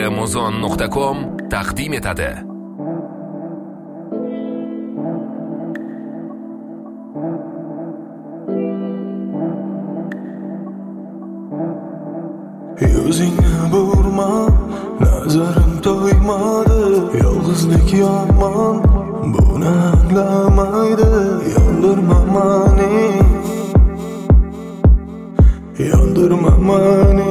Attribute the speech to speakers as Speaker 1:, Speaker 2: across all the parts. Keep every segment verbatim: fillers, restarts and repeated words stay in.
Speaker 1: muzon nuqta com taqdim etadi.
Speaker 2: Yuzingni burma, nazarim to'ymadi. Yolg'izlik yomon, buni anglamaydi. Yondirma mani, yondirma mani.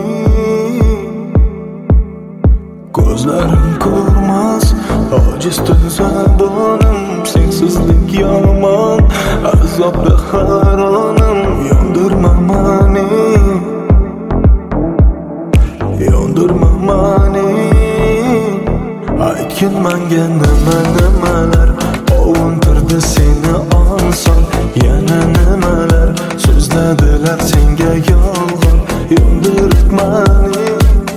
Speaker 2: Ko'zlarim ko'rmas, ojizdir zabonim. Sensizlik yomon, azobda hayronim. Yondirma mani, yondirma mani. Aytgin menga nima nimalar, ovuntirdi seni onson. Yana nimalar so'zladilar senga yolg'on. Yondirib mani,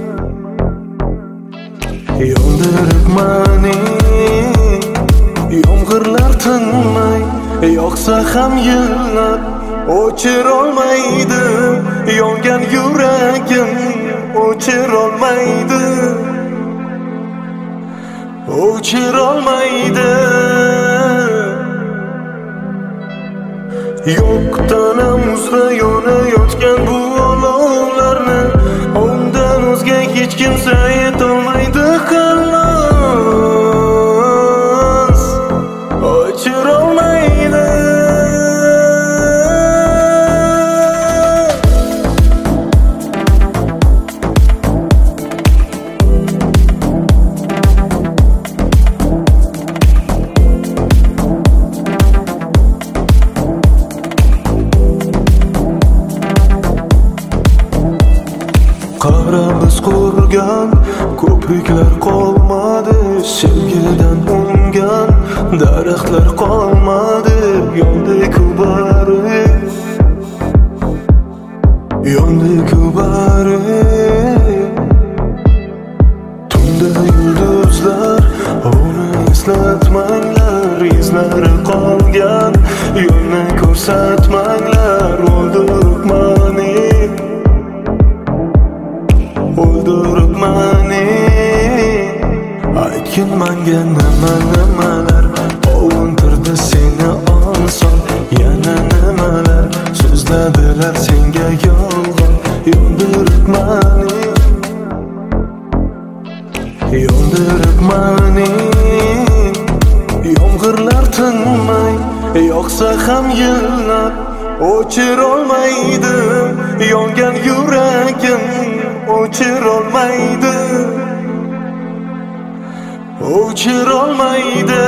Speaker 2: yondirib mani. Yomg'irlar tinmay yoqsa ham yillar o'chirolmaydi. Yongan yuragim o'chirolmaydi, o'chirolmaydi. Yo'qdan uzra yonayotgan bu olovlarni undan o'zga hech kimsa yetolmaydi. Xalos, o'chirolmaydi. Qara biz qurgan ko'priklar qolmadi. Sevgidan ungan daraxtlar qolmadi. Yondi-ku bari, yondi-ku bari. Tunda yulduzlar uni eslatmanglar. Izlari qolgan yo'lni ko'rsatmanglar. O'ldirib mani, o'ldirib mani. Aytgin menga nima nimalar, ovuntirdi seni onson. Yana nimalar so'zladilar senga yolg'on. Yondirib mani, yondirib mani. Yomg'irlar tinmay yoqsa ham yillar o'chirolmaydi. Yongan yuragim o'chirolmaydi, o'chirolmaydi.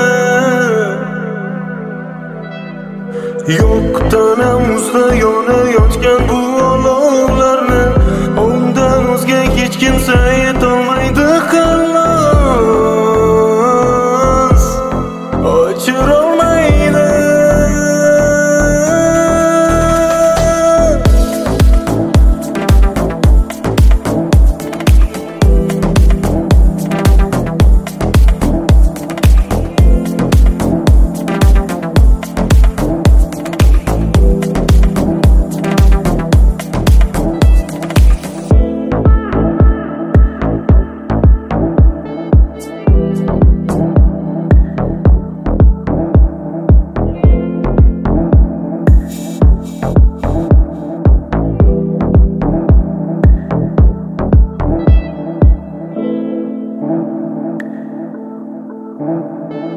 Speaker 2: Yo'qdan uzra yonayotgan bu olovlarni undan o'zga hech kimsa yetolmaydi. Xalos, o'chirolmaydi.
Speaker 3: Thank you.